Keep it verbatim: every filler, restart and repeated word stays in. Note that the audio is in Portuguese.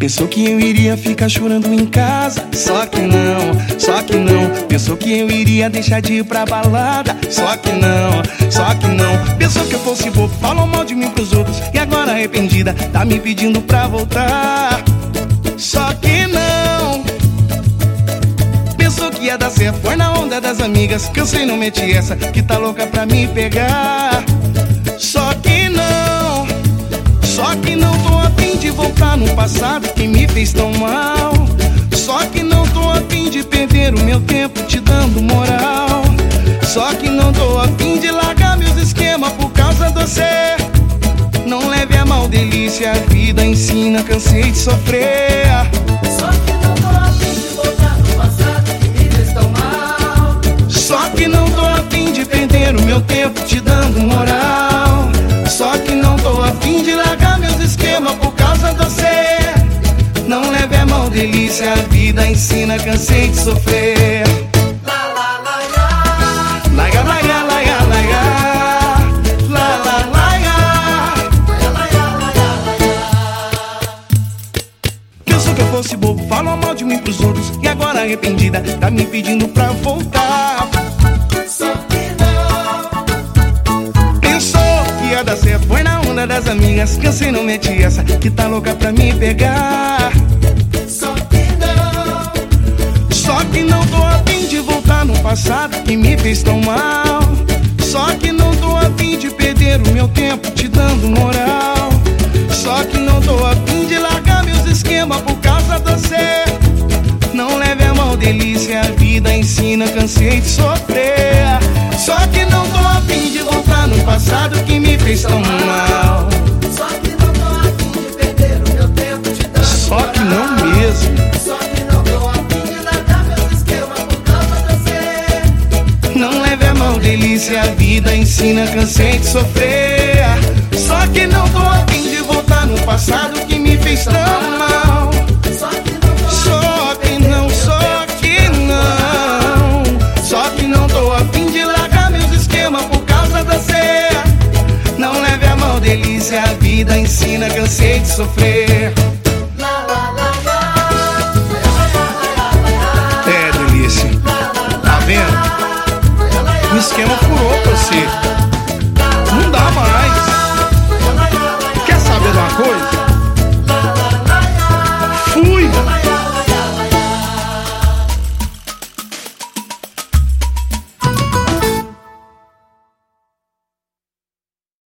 Pensou que eu iria ficar chorando em casa, só que não, só que não. Pensou que eu iria deixar de ir pra balada, só que não, só que não. Pensou que eu fosse bobo, falou mal de mim pros outros e agora arrependida tá me pedindo pra voltar, só que não. Pensou que ia dar certo, foi na onda das amigas, que eu sei não meti essa, que tá louca pra me pegar, só que não. Só que não tô a fim de voltar no passado que me fez tão mal. Só que não tô a fim de perder o meu tempo te dando moral. Só que não tô a fim de largar meus esquemas por causa de você. Não leve a mal, delícia, a vida ensina, cansei de sofrer. Só que não tô a fim de voltar no passado que me fez tão mal. Só que não tô a fim de perder o meu tempo te dando moral. Só que não tô a fim de largar meus esquemas por causa de você. Não leve a mal, delícia, a vida ensina, cansei de sofrer. Lá, lá, lá, lá. Laia, laia, laia, laia. Lá, lá, laia. Laia, laia, laia, laia. Pensou que eu fosse bobo, falou mal de mim pros outros e agora arrependida tá me pedindo pra voltar, Só que não. pensou que ia dar certo, foi na onda das amigas, cansei não meti essa, que tá louca pra me pegar, Só que não. só que não tô a fim de voltar no passado que me fez tão mal. Só que não tô a fim de perder o meu tempo te dando moral. Só que não tô a fim de largar meus esquemas por causa de você. Não leve a mal, delícia, a vida ensina, cansei de sofrer. Só que não tô a fim de voltar no passado que me fez tão mal. Só que não tô a fim de perder o meu tempo te dando Só que não moral. mesmo. Só que não tô a fim de largar meus esquemas por causa de você. Não leve a mal, delícia, a vida ensina, cansei de sofrer. Só que não tô a fim de voltar no passado que me fez tão mal. Só que não tô Só que não, só que não. Só que não tô a fim de largar meus esquemas por causa da você. Não leve a mal, delícia, a vida ensina, cansei de sofrer.